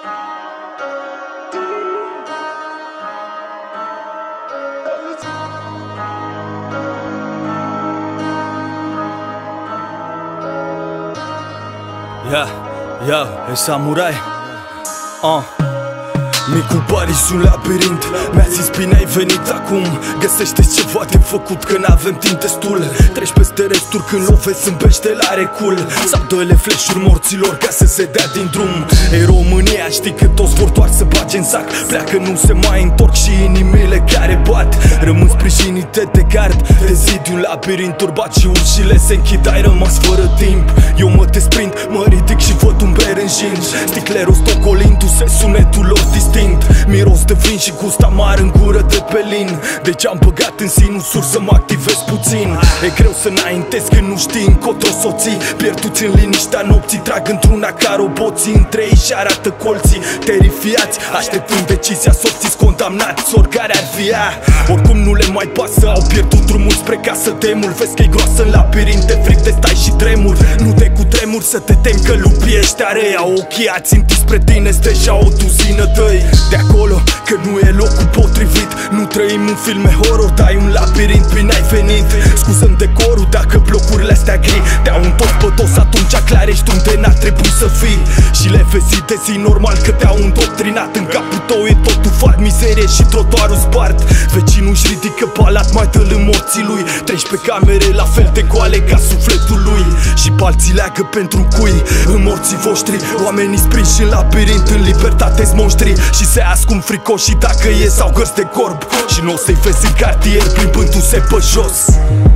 E samurai. Micul Paris, un labirint. Mi-a zis bine ai venit acum, găsește-ți ceva de făcut, că n-avem timp destul. Treci peste resturi când lovezi în pește la recul, sau dă-le flash-uri morților ca să se dea din drum. Ei România, știi că toți vor doar să bage în sac. Pleacă, nu se mai întorc și inimile care bat. Rămân sprijinite de gard, de zid, un labirint turbat și ușile se închid. Ai rămas fără timp, eu mă desprind, mă ridic și văd un bere în jingi. Sticlerul stocolindu-se, sunetul lor distinct. Miros de vin și gust amar în gură de pelin. Deci am băgat în sinusuri să mă activez puțin. E greu să înaintezi când nu știi încotro soții. Pierduți în liniștea nopții, trag într-una ca roboții. Între ei și arată colții, terifiați, așteptând decizia sorțiți condamnați, oricare ar fi ea. Oricum nu le mai pasă, au pierdut drumul spre casă de mult. Vezi că-i groasă în labirint, de fric de stai și tremur. Nu te cutremur să te temi că lupii ăștia rei au ochii ațintiți spre tine, deja o duzină dăi. De acolo că nu e locul potrivit, nu trăim un filme horror, dai un labirint, bine ai venit. Scuză-mi decorul dacă blocurile astea gri te-au întors pe dos, atunci clar ești unde n-ar trebui să fii. Și le vezi zi de zi, normal că te-au îndoctrinat. În capul tău e tot tufat, mizerie și trotuarul spart. Vecinul își ridică palat, mai dă-l în morții lui. Treci pe camere la fel de goale ca sufletul lui. Și palții leagă pentru cui în morții voștri. Oamenii sprinși în labirint, în libertate-s monștri. Și se ascund fricoși dacă ies sau gărzi de corb. Și nu o să-i vezi în cartier plimbându-se pe jos.